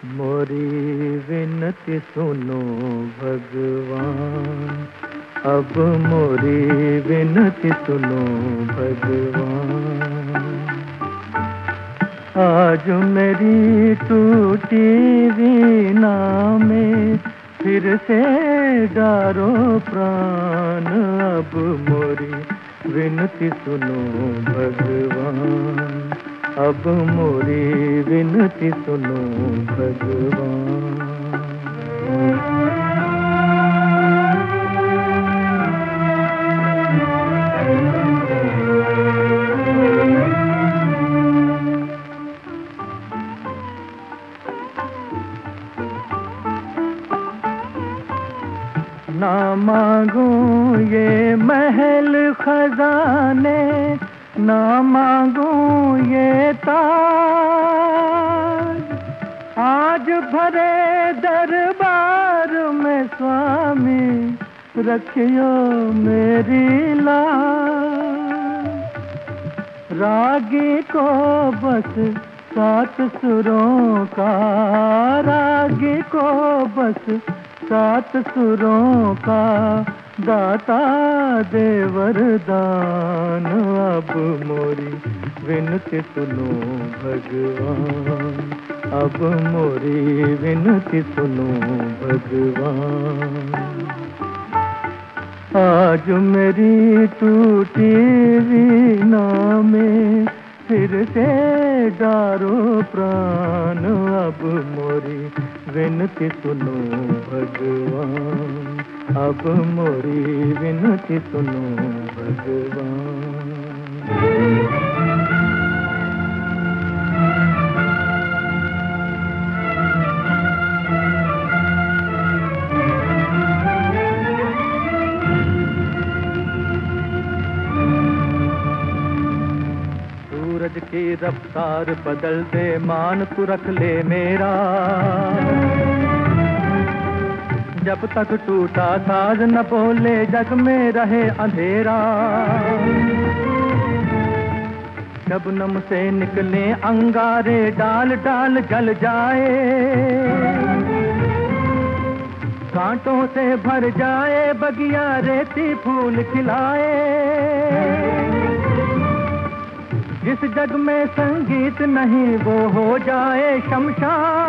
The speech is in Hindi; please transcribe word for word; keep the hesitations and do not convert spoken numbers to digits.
मोरी विनती सुनो भगवान, अब मोरी विनती सुनो भगवान। आज मेरी टूटी वीणा में फिर से डारो प्राण, अब मोरी विनती सुनो भगवान, अब मोरी विनती सुनो भगवान। ना मांगो ये महल खजाने, ना मांगो ये ताज, आज भरे दरबार में स्वामी रखियो मेरी लाज। रागी को बस सात सुरों का, रागी को बस सात सुरों का दाता दे वरदान, अब मोरी विनती सुनो भगवान, अब मोरी विनती सुनो भगवान। आज मेरी टूटी वीणा में फिर से डारो प्राण, अब मोरी विनती सुनो भगवान, अब मोरी विनती सुनो भगवान। सूरज की रफ्तार बदल दे, मान तू रख ले मेरा, जब तक टूटा साज न बोले जग में रहे अंधेरा। शबनम से निकले अंगारे, डाल डाल जल जाए, कांटों से भर जाए बगिया, रेती फूल खिलाए। जिस जग में संगीत नहीं वो हो जाए शमशान,